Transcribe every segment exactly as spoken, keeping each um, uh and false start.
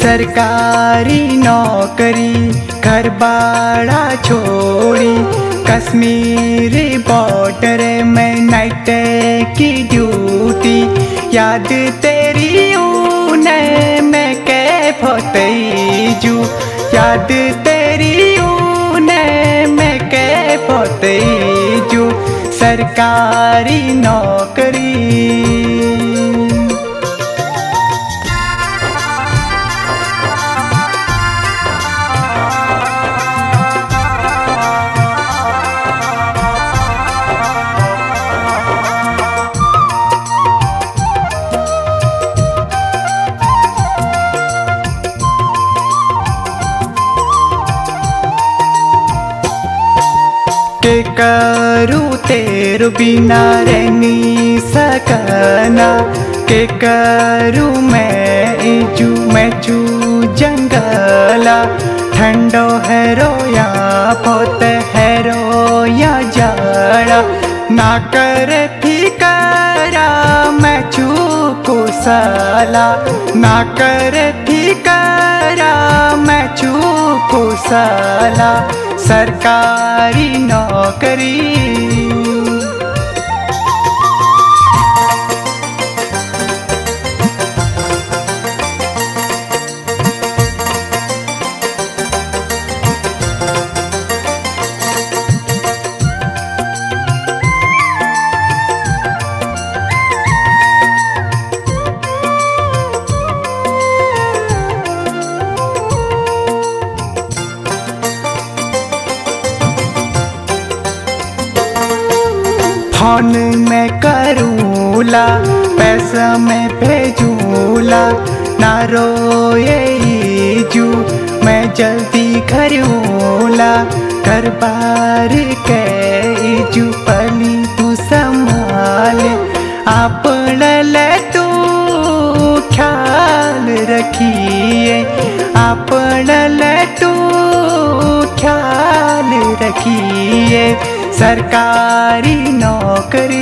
सरकारी नौकरी घर बाड़ा छोड़ी, कश्मीरी बॉर्डर में नाइट की ड्यूटी। याद तेरी ऊने में कैफ होती जू, याद तेरी ऊने में कैफ होती जू। सरकारी नौकरी के करूँ तेरे बिना रह नहीं सकना, के करूँ मैं इजू मैं चू जंगला। ठंडो है रो या पोत है रो या जाड़ा, ना कर फिकरा मैं चू कुशला, ना कर फिकरा मैं चू कुशला। सरकारी नौकरी फोन में करूँला, पैसा मैं भेजूँला। ना रोए जू मैं जल्दी करूँला, घर बार के जू पली तू संभाल। अपना ले तू ख्याल रखिए, अपना ले तू ख्याल रखिए। सरकारी नौकरी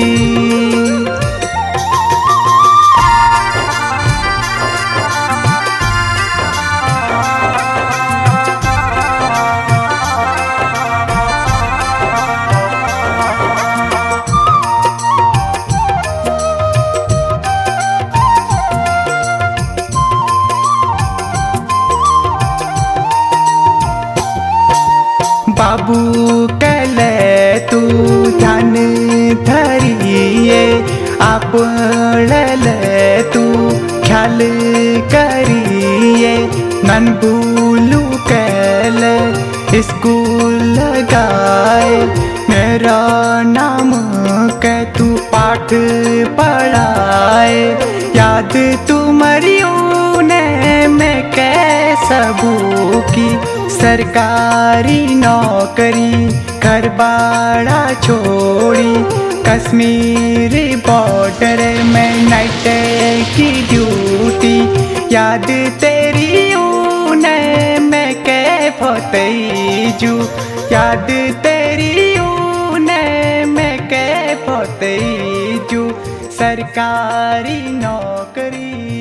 बाबू कले तू ध्यान धरिए, आप ले तू ख्याल करिए। नन भूलू कले स्कूल लगाए, मेरा नाम के तू पाठ पढ़ाए। याद तुम्हारी ऊने में कैसबू की, सरकारी नौकरी घर बाड़ा छोड़ी, कश्मीरी बॉर्डर में नाइट की ड्यूटी। याद तेरी ऊने में कैफ होती जू, याद तेरी ऊने में कैफ होती जू। सरकारी नौकरी